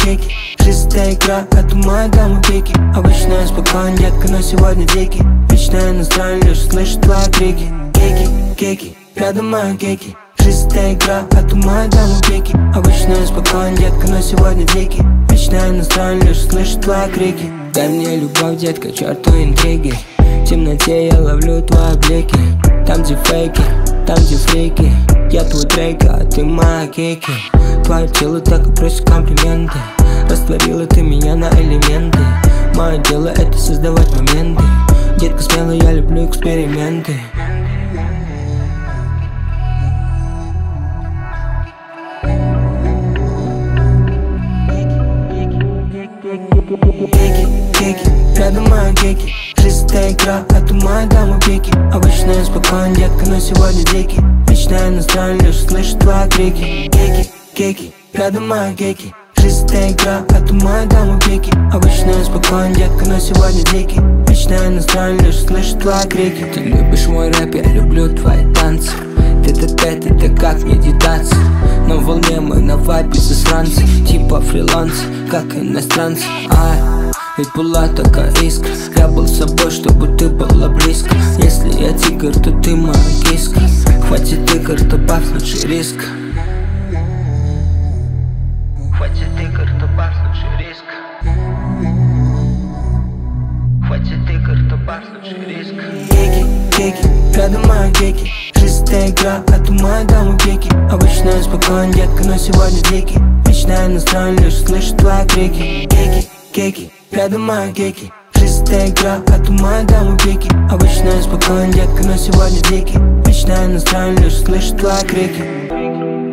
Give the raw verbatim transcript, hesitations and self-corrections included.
геки. Чистая игра, а ты моя дама пики. Обычно я спокоен, детка, но сегодня дикий. Вечно я настроен, лишь слышу твои крики. Геки, геки, рядом мои геки. Чистая игра, а ты моя дама пики. Обычно я спокоен, детка, но сегодня дикий. Вечно я настроен, лишь слышу твои крики. Дай мне любовь, детка, черту интриги. В темноте я ловлю твои блики. Там где фейки, там где фрики. Я твой Дрейк, а ты моя Кейки. Твое тело так и просит комплименты. Растворила ты меня на элементы. Мое дело это создавать моменты. Детка, смело, я люблю эксперименты. Геки, геки, рядом мои геки. Чистая игра, а ты моя дама пики. Обычно я спокоен, детка, но сегодня дикий. Вечно я настроен, лишь слышу твои крики. Геки, геки, рядом мои геки. Чистая игра, а ты моя дама пики. Обычно я спокоен, детка, но сегодня дикий. Вечно я настроен, лишь слышу твои крики. Ты любишь мой рэп, я люблю твои танцы. Тет-а-тет, это как медитация. На волне мы на вайпе засранцы. Типа фриланс, как иностранцы. Ай, ведь была такая искра. Я был с собой, чтобы ты была близко. Если я тигр, то ты моя киска. Хватит игр, добавь лучший риск. Хватит игр, добавь лучший риск. Хватит игр, добавь лучший риск. Геки, геки, рядом мои геки. Чистая игра, а ты моя дама пики. Обычно я спокоен, детка, но сегодня дикий. Вечно я настроен, лишь слышу твои крики. Геки, геки, рядом мои геки. Чистая игра, а ты моя дама пики. Обычно я спокоен, детка, но сегодня дикий. Вечно я настроен, лишь слышу твои крики.